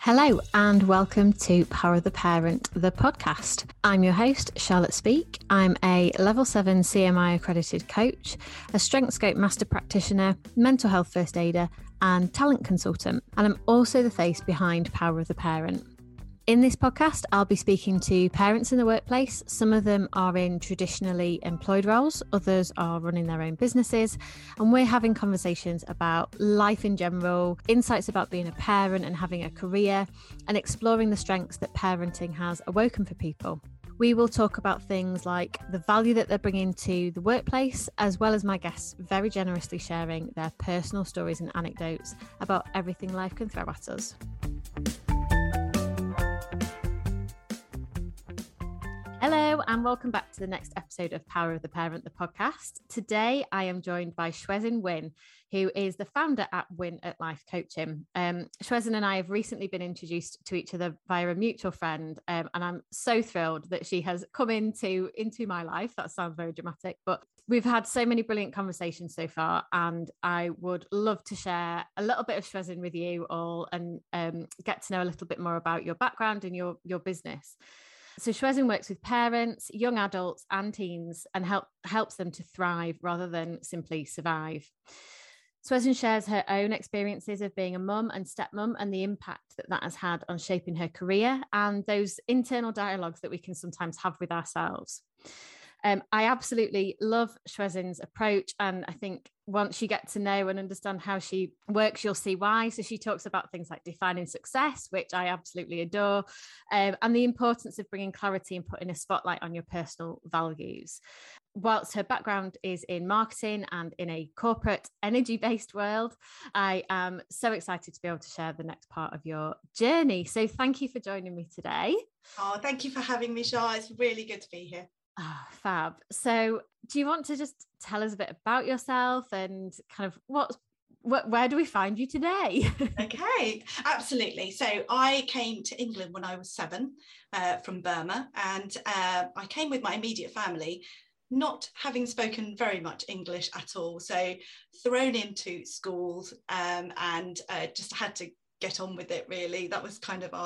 Hello and welcome to Power of the Parent, the podcast. I'm your host, Charlotte Speak. I'm a Level 7 CMI accredited coach, a StrengthScope master practitioner, mental health first aider and talent consultant. And I'm also the face behind Power of the Parent. In this podcast, I'll be speaking to parents in the workplace. Some of them are in traditionally employed roles, others are running their own businesses, and we're having conversations about life in general, insights about being a parent and having a career, and exploring the strengths that parenting has awoken for people. We will talk about things like the value that they're bringing to the workplace, as well as my guests very generously sharing their personal stories and anecdotes about everything life can throw at us. Hello and welcome back to the next episode of Power of the Parent, the podcast. Today I am joined by Shwezin Wynn, who is the founder at Win at Life Coaching. Shwezin and I have recently been introduced to each other via a mutual friend, and I'm so thrilled that she has come into my life. That sounds very dramatic, but we've had so many brilliant conversations so far, and I would love to share a little bit of Shwezin with you all and get to know a little bit more about your background and your business. So Shwezin works with parents, young adults and teens and helps them to thrive rather than simply survive. Shwezin shares her own experiences of being a mum and stepmom and the impact that has had on shaping her career and those internal dialogues that we can sometimes have with ourselves. I absolutely love Shwezin's approach, and I think once you get to know and understand how she works, you'll see why. So she talks about things like defining success, which I absolutely adore, and the importance of bringing clarity and putting a spotlight on your personal values. Whilst her background is in marketing and in a corporate energy-based world, I am so excited to be able to share the next part of your journey. So thank you for joining me today. Oh, thank you for having me, Shah. It's really good to be here. Oh, fab. So do you want to just tell us a bit about yourself and kind of where do we find you today? Okay, absolutely. So I came to England when I was 7 from Burma, and I came with my immediate family, not having spoken very much English at all. So thrown into schools and just had to get on with it, really. That was kind of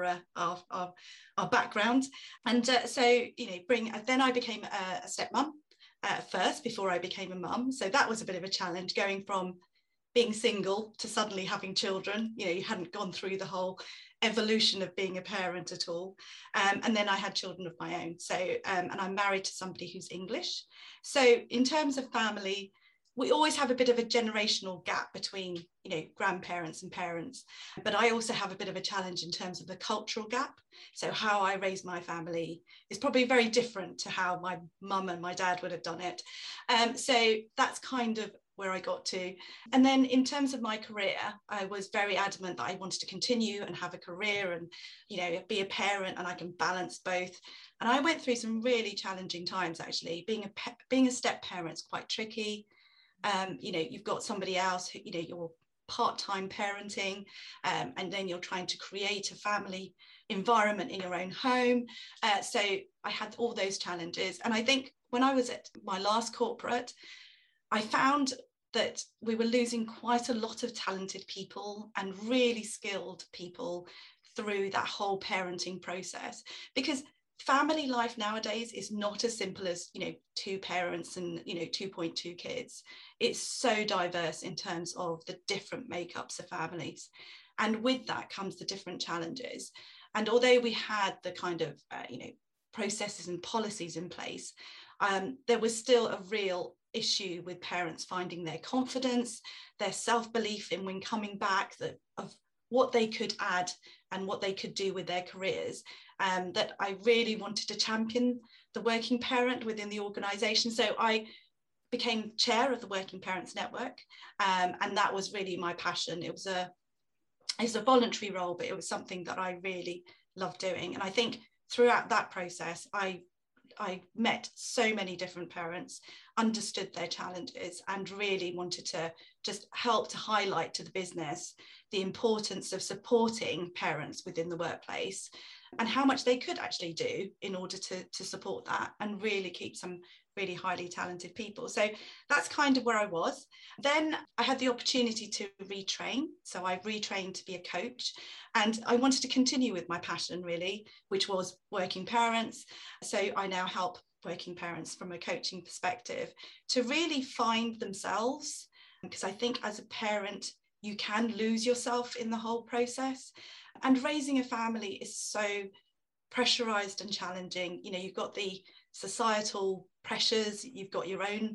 our background. And so, then I became a stepmom first before I became a mum. So that was a bit of a challenge, going from being single to suddenly having children. You hadn't gone through the whole evolution of being a parent at all. And then I had children of my own. So, and I'm married to somebody who's English. So in terms of family, we always have a bit of a generational gap between, grandparents and parents. But I also have a bit of a challenge in terms of the cultural gap. So how I raise my family is probably very different to how my mum and my dad would have done it. So that's kind of where I got to. And then in terms of my career, I was very adamant that I wanted to continue and have a career and, be a parent, and I can balance both. And I went through some really challenging times, actually. Being a step parent is quite tricky. You've got somebody else who, you're part-time parenting, and then you're trying to create a family environment in your own home. So I had all those challenges. And I think when I was at my last corporate, I found that we were losing quite a lot of talented people and really skilled people through that whole parenting process, because family life nowadays is not as simple as, 2 parents and, 2.2 kids. It's so diverse in terms of the different makeups of families. And with that comes the different challenges. And although we had the kind of, processes and policies in place, there was still a real issue with parents finding their confidence, their self-belief in when coming back, of what they could add and what they could do with their careers. That I really wanted to champion the working parent within the organisation. So I became chair of the Working Parents Network, and that was really my passion. It's a voluntary role, but it was something that I really loved doing. And I think throughout that process, I met so many different parents, understood their challenges, and really wanted to just help to highlight to the business the importance of supporting parents within the workplace and how much they could actually do in order to support that and really keep some really highly talented people. So that's kind of where I was. Then I had the opportunity to retrain. So I retrained to be a coach, and I wanted to continue with my passion really, which was working parents. So I now help working parents from a coaching perspective to really find themselves, because I think as a parent, you can lose yourself in the whole process. And raising a family is so pressurized and challenging. You know, you've got the societal pressures, you've got your own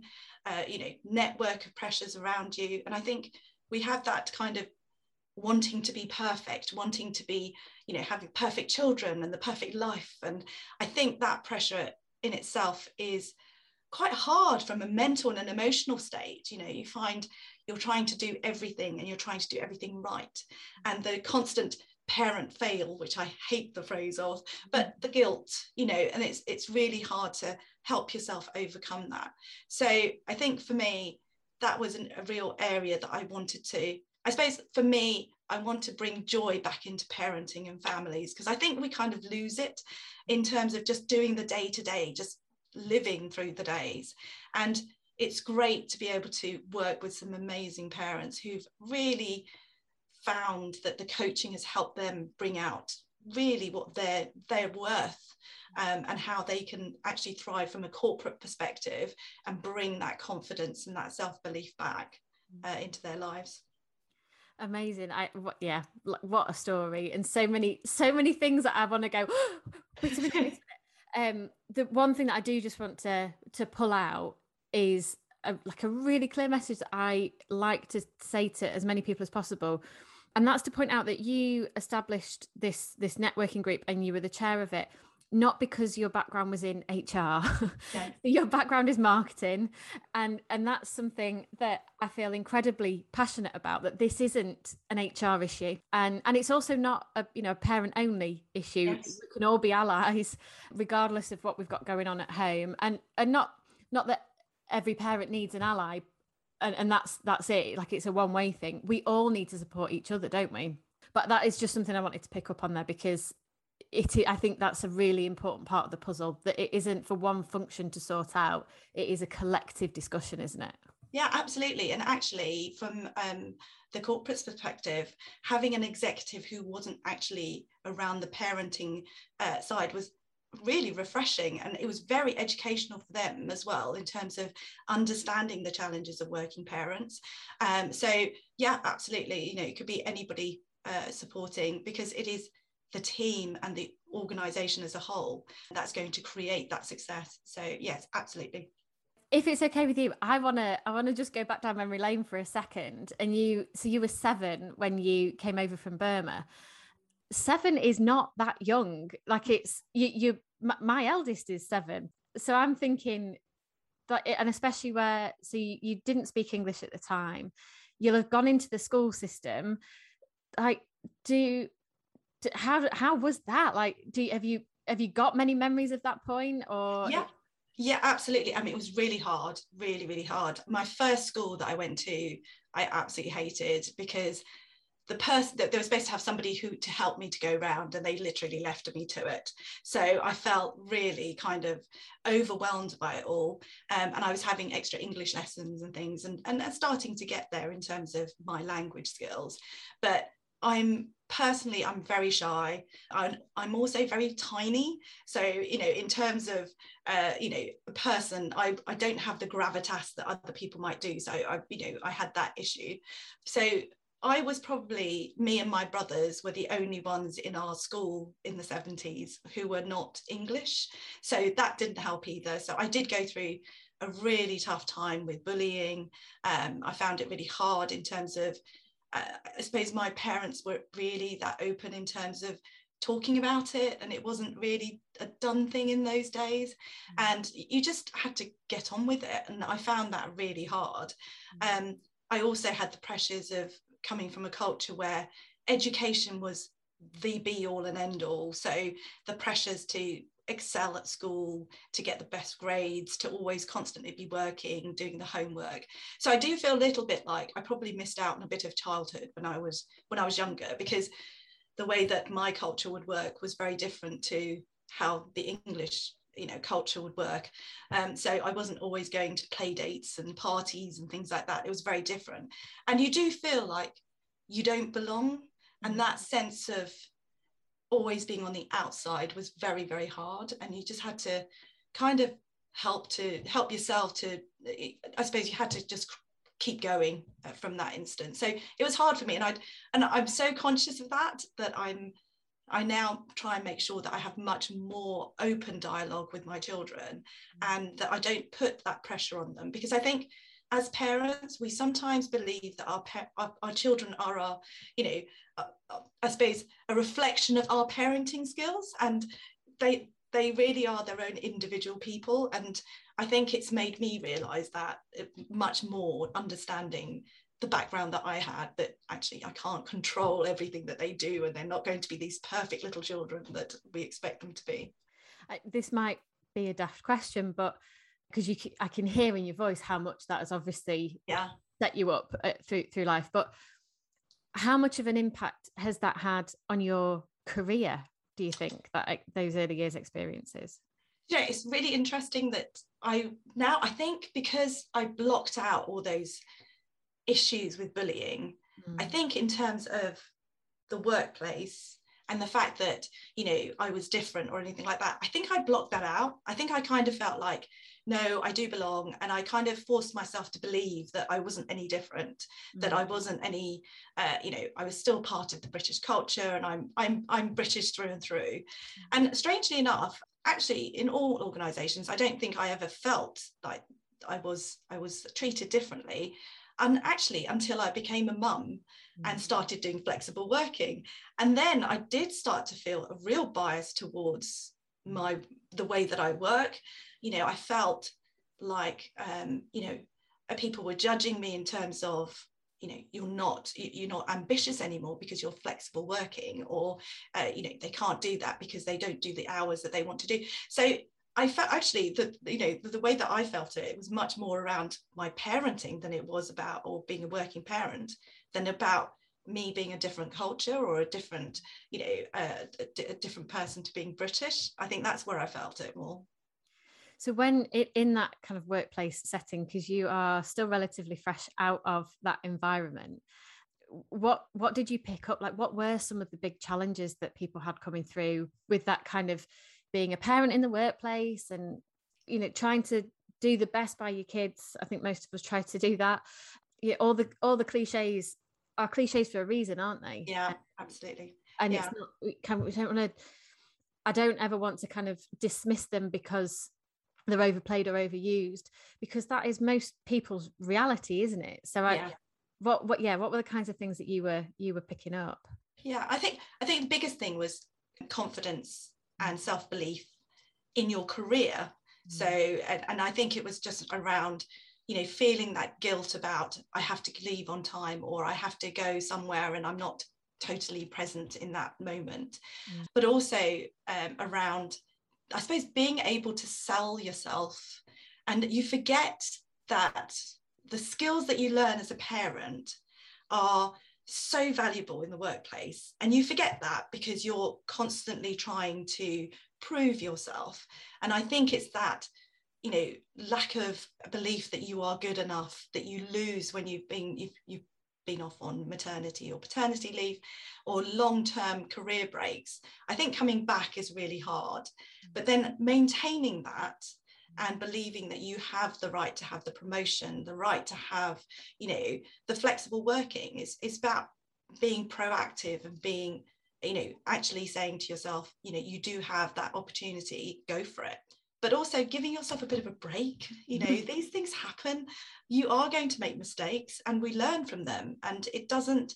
network of pressures around you, and I think we have that kind of wanting to be perfect, wanting to be, having perfect children and the perfect life. And I think that pressure in itself is quite hard from a mental and an emotional state. You find you're trying to do everything and you're trying to do everything right, and the constant parent fail, which I hate the phrase of, but the guilt, and it's really hard to help yourself overcome that. So I think for me, that was a real area that I wanted to, I suppose for me, I want to bring joy back into parenting and families, because I think we kind of lose it in terms of just doing the day-to-day, just living through the days. And it's great to be able to work with some amazing parents who've really found that the coaching has helped them bring out really what they're worth, and how they can actually thrive from a corporate perspective and bring that confidence and that self-belief back into their lives. Amazing. What a story, and so many things that I want to go wait a minute. The one thing that I do just want to pull out is a really clear message that I like to say to as many people as possible. And that's to point out that you established this networking group and you were the chair of it, not because your background was in HR. Yeah. Your background is marketing. And that's something that I feel incredibly passionate about, that this isn't an HR issue. And it's also not a parent only issue. Yes. We can all be allies, regardless of what we've got going on at home. And not that every parent needs an ally, and that's it. Like, it's a one-way thing. We all need to support each other, don't we? But that is just something I wanted to pick up on there, because I think that's a really important part of the puzzle, that it isn't for one function to sort out. It is a collective discussion, isn't it? Yeah, absolutely. And actually, from the corporate's perspective, having an executive who wasn't actually around the parenting side was really refreshing, and it was very educational for them as well, in terms of understanding the challenges of working parents. So yeah, absolutely, it could be anybody supporting, because it is the team and the organization as a whole that's going to create that success. So yes, absolutely. If it's okay with you, I want to just go back down memory lane for a second. And you were 7 when you came over from Burma. 7 is not that young. Like, it's my eldest is 7. So I'm thinking that, and especially where, so you didn't speak English at the time, you'll have gone into the school system. Like, how was that? Like, have you got many memories of that point? Or yeah, absolutely. I mean, it was really hard, really, really hard. My first school that I went to, I absolutely hated, because the person that they were supposed to have somebody to help me to go round, and they literally left me to it. So I felt really kind of overwhelmed by it all. And I was having extra English lessons and things, and starting to get there in terms of my language skills. But I'm very shy. I'm also very tiny. So, in terms of, a person, I don't have the gravitas that other people might do. So I had that issue. So I was probably, me and my brothers were the only ones in our school in the 70s who were not English. So that didn't help either. So I did go through a really tough time with bullying. I found it really hard in terms of, I suppose my parents weren't really that open in terms of talking about it, and it wasn't really a done thing in those days. And you just had to get on with it. And I found that really hard. I also had the pressures of coming from a culture where education was the be all and end all. So the pressures to excel at school, to get the best grades, to always constantly be working, doing the homework. So I do feel a little bit like I probably missed out on a bit of childhood when I was younger, because the way that my culture would work was very different to how the English culture would work. So I wasn't always going to play dates and parties and things like that. It was very different. And you do feel like you don't belong. And that sense of always being on the outside was very, very hard. And you just had to kind of help yourself to, I suppose you had to just keep going from that instance. So it was hard for me. And I'm so conscious of that I now try and make sure that I have much more open dialogue with my children, and that I don't put that pressure on them, because I think as parents, we sometimes believe that our children are our, I suppose, a reflection of our parenting skills, and they really are their own individual people. And I think it's made me realise that much more, understanding the background that I had, that actually I can't control everything that they do, and they're not going to be these perfect little children that we expect them to be. This might be a daft question, but because I can hear in your voice how much that has obviously set you up through life. But how much of an impact has that had on your career, do you think, that those early years experiences? It's really interesting that I think because I blocked out all those issues with bullying, I think in terms of the workplace and the fact that, I was different or anything like that, I think I blocked that out. I think I kind of felt like, no, I do belong. And I kind of forced myself to believe that I wasn't any different, that I wasn't any, I was still part of the British culture, and I'm British through and through. And strangely enough, actually, in all organisations, I don't think I ever felt like I was treated differently. And actually, until I became a mum and started doing flexible working. And then I did start to feel a real bias towards the way that I work. I felt like, people were judging me in terms of, you're not ambitious anymore because you're flexible working, or, they can't do that because they don't do the hours that they want to do. So I felt actually that, the way that I felt it was much more around my parenting than it was about, or being a working parent, than about me being a different culture or a different, a different person to being British. I think that's where I felt it more. So when in that kind of workplace setting, because you are still relatively fresh out of that environment, what did you pick up? Like, what were some of the big challenges that people had coming through with that kind of being a parent in the workplace, and trying to do the best by your kids? I think most of us try to do that. All the cliches are cliches for a reason, aren't they? Yeah, absolutely. And it's not, we don't want to, I don't ever want to kind of dismiss them because they're overplayed or overused, because that is most people's reality, isn't it? So what were the kinds of things that you were picking up? I think the biggest thing was confidence and self-belief in your career. So and I think it was just around, feeling that guilt about, I have to leave on time, or I have to go somewhere and I'm not totally present in that moment. But also around, I suppose, being able to sell yourself. And you forget that the skills that you learn as a parent are so valuable in the workplace, and you forget that because you're constantly trying to prove yourself. And I think it's that, lack of belief that you are good enough, that you lose when you've been off on maternity or paternity leave, or long-term career breaks. I think coming back is really hard, but then maintaining that and believing that you have the right to have the promotion, the right to have, the flexible working is about being proactive and being, actually saying to yourself, you do have that opportunity, go for it. But also giving yourself a bit of a break. These things happen. You are going to make mistakes, and we learn from them. And it doesn't,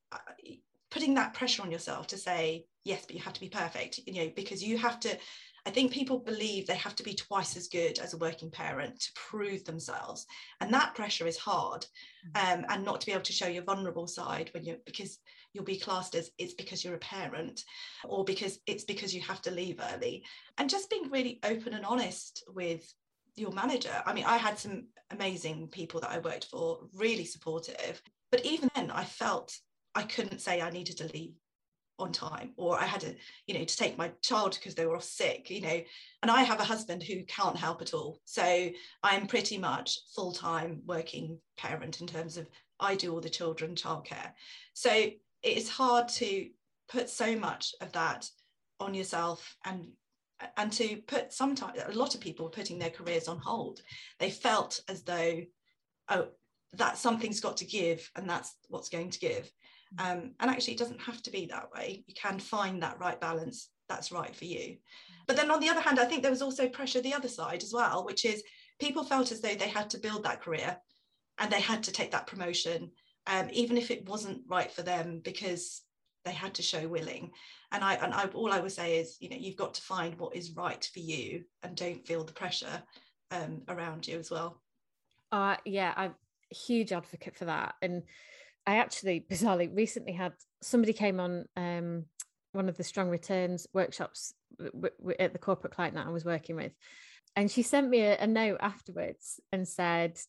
putting that pressure on yourself to say, yes, but you have to be perfect, because you have to, I think people believe they have to be twice as good as a working parent to prove themselves. And that pressure is hard. And not to be able to show your vulnerable side because you'll be classed as it's because you're a parent, or because it's because you have to leave early. And just being really open and honest with your manager. I mean, I had some amazing people that I worked for, really supportive. But even then, I felt I couldn't say I needed to leave on time, or I had to, to take my child because they were off sick, and I have a husband who can't help at all. So I'm pretty much full-time working parent in terms of I do all the children childcare. So it's hard to put so much of that on yourself, and to put, sometimes a lot of people are putting their careers on hold. They felt as though, oh, that something's got to give, and that's what's going to give. And actually, it doesn't have to be that way. You can find that right balance that's right for you. But then on the other hand, I think there was also pressure the other side as well, which is people felt as though they had to build that career and they had to take that promotion, even if it wasn't right for them, because they had to show willing. And I all I would say is, you've got to find what is right for you, and don't feel the pressure around you as well. Yeah, I'm a huge advocate for that. And I actually, bizarrely, recently had somebody came on one of the strong returns workshops at the corporate client that I was working with. And she sent me a note afterwards and said,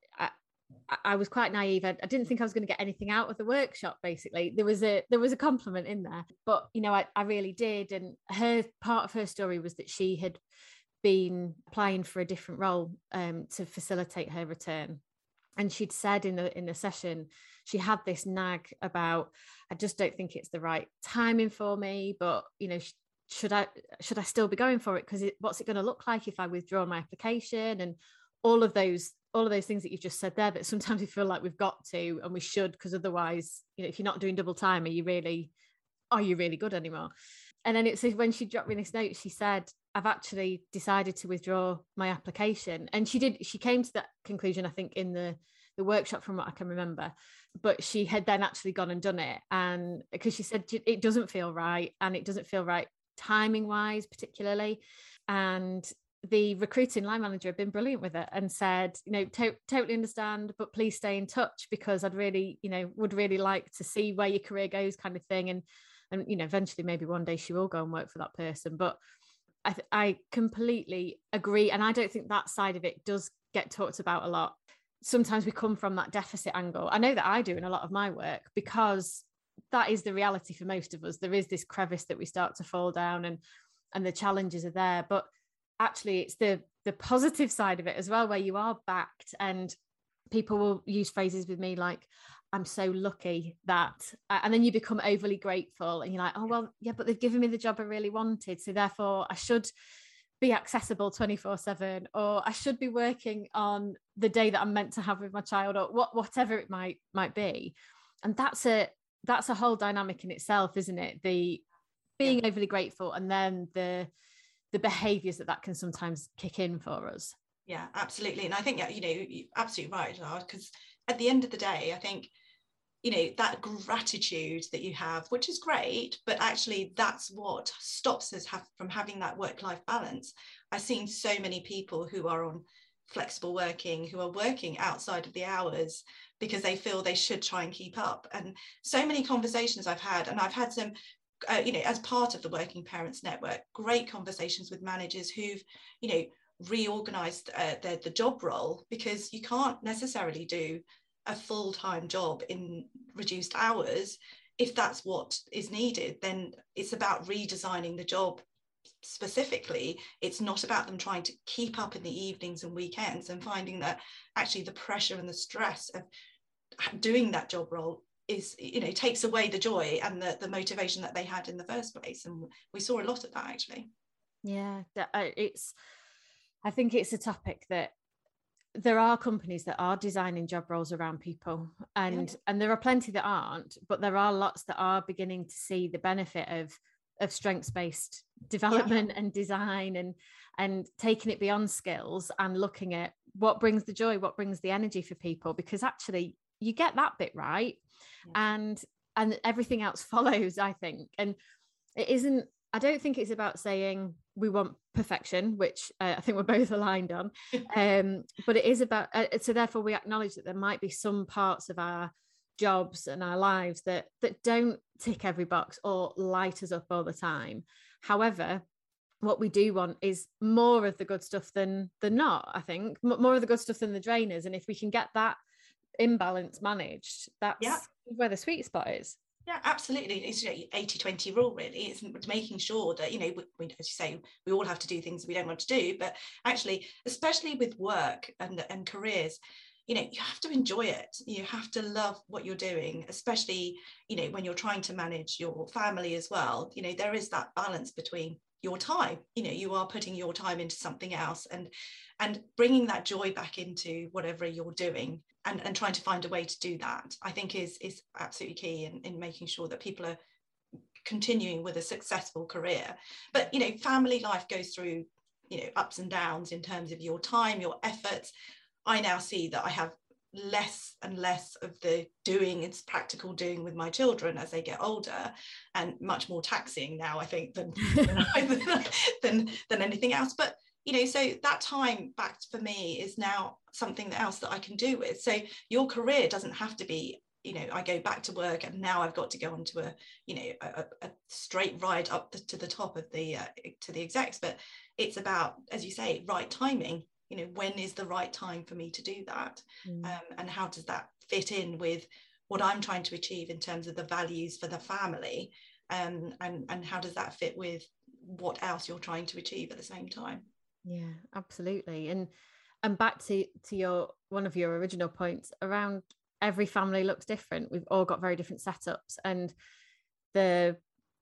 I was quite naive. I didn't think I was going to get anything out of the workshop. Basically, there was a compliment in there, but I really did. And part of her story was that she had been applying for a different role to facilitate her return, and she'd said in the session she had this nag about, I just don't think it's the right timing for me, but should I still be going for it, because what's it going to look like if I withdraw my application, and all of those things that you've just said there, that sometimes we feel like we've got to, and we should, because otherwise, if you're not doing double time, are you really good anymore? And then it says, when she dropped me this note, she said, I've actually decided to withdraw my application. And she came to that conclusion, I think, in the workshop, from what I can remember, but she had then actually gone and done it. And because she said it doesn't feel right, and it doesn't feel right timing wise, particularly. And the recruiting line manager had been brilliant with it and said, totally understand, but please stay in touch, because I'd really, would really like to see where your career goes, kind of thing. And eventually maybe one day she will go and work for that person. But I completely agree. And I don't think that side of it does get talked about a lot. Sometimes we come from that deficit angle. I know that I do in a lot of my work, because that is the reality for most of us. There is this crevice that we start to fall down, and the challenges are there. But actually, it's the positive side of it as well, where you are backed, and people will use phrases with me like, I'm so lucky that, and then you become overly grateful, and you're like, oh, well, yeah, but they've given me the job I really wanted, so therefore I should be accessible 24/7, or I should be working on the day that I'm meant to have with my child, or whatever it might be. And that's a whole dynamic in itself, isn't it? The being overly grateful, and then the behaviors that can sometimes kick in for us. Yeah, absolutely. And I think, you're absolutely right, because at the end of the day, I think, that gratitude that you have, which is great, but actually that's what stops us from having that work-life balance. I've seen so many people who are on flexible working, who are working outside of the hours because they feel they should try and keep up. And so many conversations I've had, and I've had some, as part of the Working Parents Network, great conversations with managers who've, reorganized the job role, because you can't necessarily do a full-time job in reduced hours. If that's what is needed, then it's about redesigning the job specifically. It's not about them trying to keep up in the evenings and weekends, and finding that actually the pressure and the stress of doing that job role is, takes away the joy and the motivation that they had in the first place. And we saw a lot of that, actually. Yeah, I think it's a topic that there are companies that are designing job roles around people, and there are plenty that aren't, but there are lots that are beginning to see the benefit of strengths-based development and design, and taking it beyond skills, and looking at what brings the joy, what brings the energy for people, because actually you get that bit right, and everything else follows, I think. And I don't think it's about saying we want perfection, which I think we're both aligned on. But it is about, so therefore we acknowledge that there might be some parts of our jobs and our lives that don't tick every box or light us up all the time. However, what we do want is more of the good stuff than not, I think, more of the good stuff than the drainers. And if we can get that imbalance managed, that's where the sweet spot is. Yeah, absolutely. It's 80-20 rule, really. It's making sure that, we, as you say, we all have to do things we don't want to do, but actually, especially with work and careers, you have to enjoy it. You have to love what you're doing, especially, when you're trying to manage your family as well. There is that balance between your time. You are putting your time into something else, and bringing that joy back into whatever you're doing, and trying to find a way to do that, I think is absolutely key in making sure that people are continuing with a successful career. But family life goes through ups and downs in terms of your time, your efforts. I now see that I have less and less of the doing, it's practical doing with my children as they get older, and much more taxing now, I think, than than anything else. But so that time back for me is now something else that I can do with. So your career doesn't have to be, I go back to work and now I've got to go onto a straight ride up to the top of the to the execs. But it's about, as you say, right timing. When is the right time for me to do that? And how does that fit in with what I'm trying to achieve in terms of the values for the family? And how does that fit with what else you're trying to achieve at the same time? Yeah, absolutely. And back to your one of your original points around every family looks different. We've all got very different setups, and the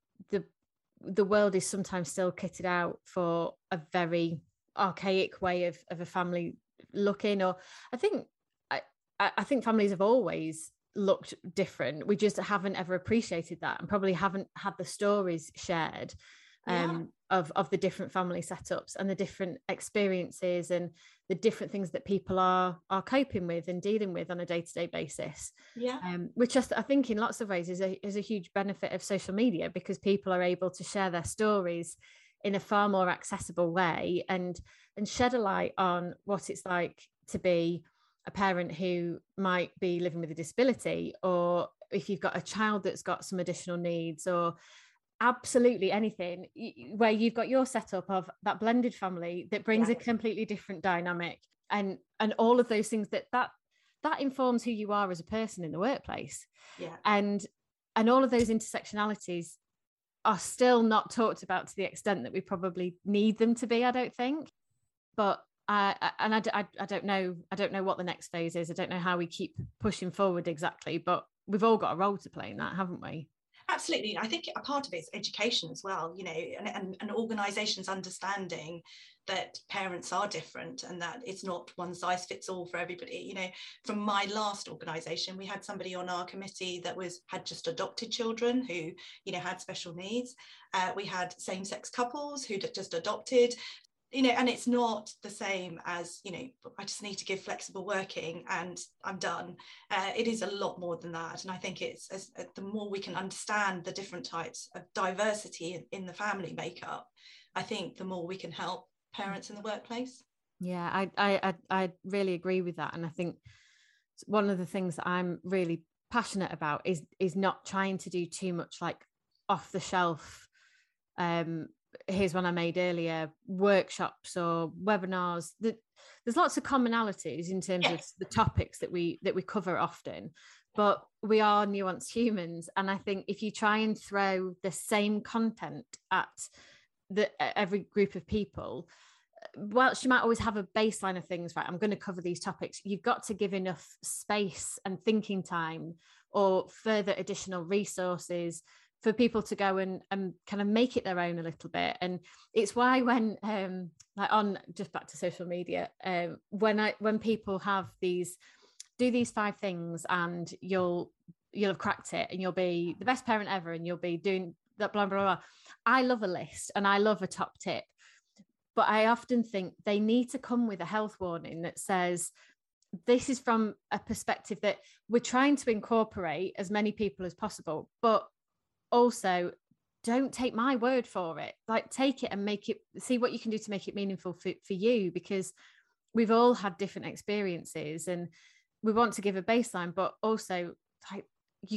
world is sometimes still kitted out for a very archaic way of a family looking. Or I think families have always looked different. We just haven't ever appreciated that, and probably haven't had the stories shared of the different family setups and the different experiences and the different things that people are coping with and dealing with on a day-to-day basis. Which I think in lots of ways is a huge benefit of social media, because people are able to share their stories in a far more accessible way and shed a light on what it's like to be a parent who might be living with a disability, or if you've got a child that's got some additional needs, or absolutely anything where you've got your setup of that blended family that brings a completely different dynamic, and all of those things that informs who you are as a person in the workplace. And all of those intersectionalities are still not talked about to the extent that we probably need them to be, I don't think. But I don't know what the next phase is. I don't know how we keep pushing forward exactly, but we've all got a role to play in that, haven't we? Absolutely. I think a part of it is education as well, and organisations understanding that parents are different and that it's not one size fits all for everybody. From my last organisation, we had somebody on our committee that had just adopted children who, had special needs. We had same-sex couples who just adopted. And it's not the same as, I just need to give flexible working and I'm done. It is a lot more than that. And I think it's the more we can understand the different types of diversity in the family makeup, I think the more we can help parents in the workplace. Yeah, I really agree with that. And I think one of the things that I'm really passionate about is not trying to do too much like off the shelf, here's one I made earlier, workshops or webinars. There's lots of commonalities in terms of the topics that we cover often, but we are nuanced humans. And I think if you try and throw the same content at every group of people, whilst you might always have a baseline of things, right, I'm going to cover these topics, you've got to give enough space and thinking time or further additional resources for people to go and kind of make it their own a little bit. And it's why when like on just back to social media, when people have do these 5 things and you'll have cracked it and you'll be the best parent ever and you'll be doing that, blah, blah, blah. I love a list and I love a top tip, but I often think they need to come with a health warning that says, this is from a perspective that we're trying to incorporate as many people as possible, but also don't take my word for it. Like, take it and see what you can do to make it meaningful for you, because we've all had different experiences and we want to give a baseline, but also like you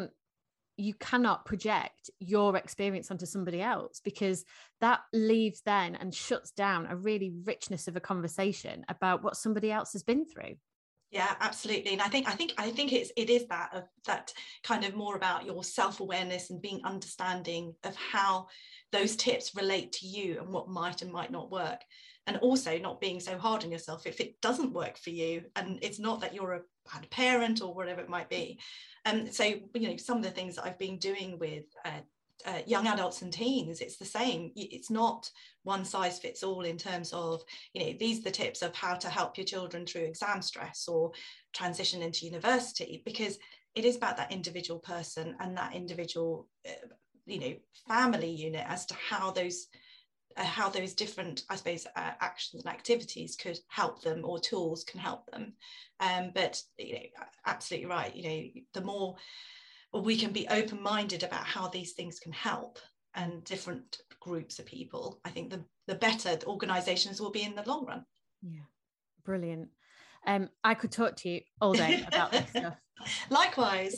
cannot project your experience onto somebody else, because that leaves then and shuts down a really richness of a conversation about what somebody else has been through. Yeah, absolutely. And I think it is that kind of more about your self-awareness and being understanding of how those tips relate to you and what might and might not work. And also not being so hard on yourself if it doesn't work for you. And it's not that you're a bad parent or whatever it might be. So, some of the things that I've been doing with young adults and teens, it's the same. It's not one size fits all in terms of, these are the tips of how to help your children through exam stress or transition into university, because it is about that individual person and that individual, family unit as to how those different, I suppose, actions and activities could help them, or tools can help them. But absolutely right. The more we can be open-minded about how these things can help and different groups of people, I think the better the organisations will be in the long run. Yeah, brilliant. I could talk to you all day about this stuff. Likewise.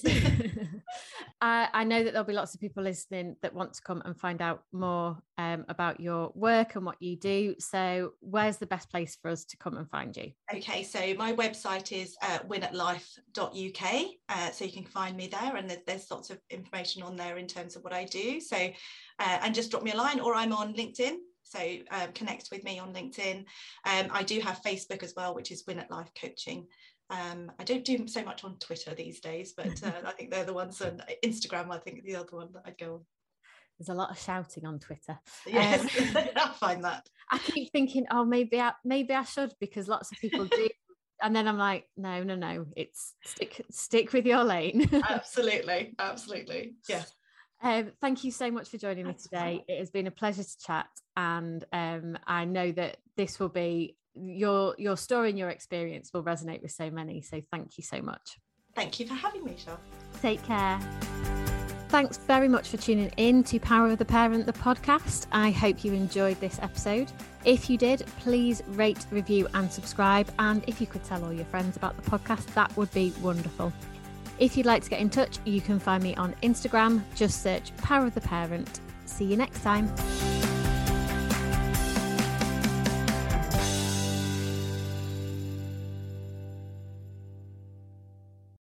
I know that there'll be lots of people listening that want to come and find out more about your work and what you do. So where's the best place for us to come and find you? Okay, so my website is winatlife.uk. So you can find me there, and there's lots of information on there in terms of what I do. So and just drop me a line, or I'm on LinkedIn. So connect with me on LinkedIn. I do have Facebook as well, which is Win at Life Coaching. I don't do so much on Twitter these days, but I think they're the ones, and Instagram, I think, the other one that I'd go on. There's a lot of shouting on Twitter. Yes, I find that. I keep thinking, oh, maybe I should, because lots of people do. And then I'm like, no, it's stick with your lane. Absolutely. Yes. Thank you so much for joining me today. It has been a pleasure to chat, and I know that this will be your story and your experience will resonate with so many. So thank you so much. Thank you for having me, Shel. Take care. Thanks very much for tuning in to Power of the Parent, the podcast. I hope you enjoyed this episode. If you did, please rate, review and subscribe. And if you could tell all your friends about the podcast, that would be wonderful. If you'd like to get in touch, you can find me on Instagram. Just search Power of the Parent. See you next time.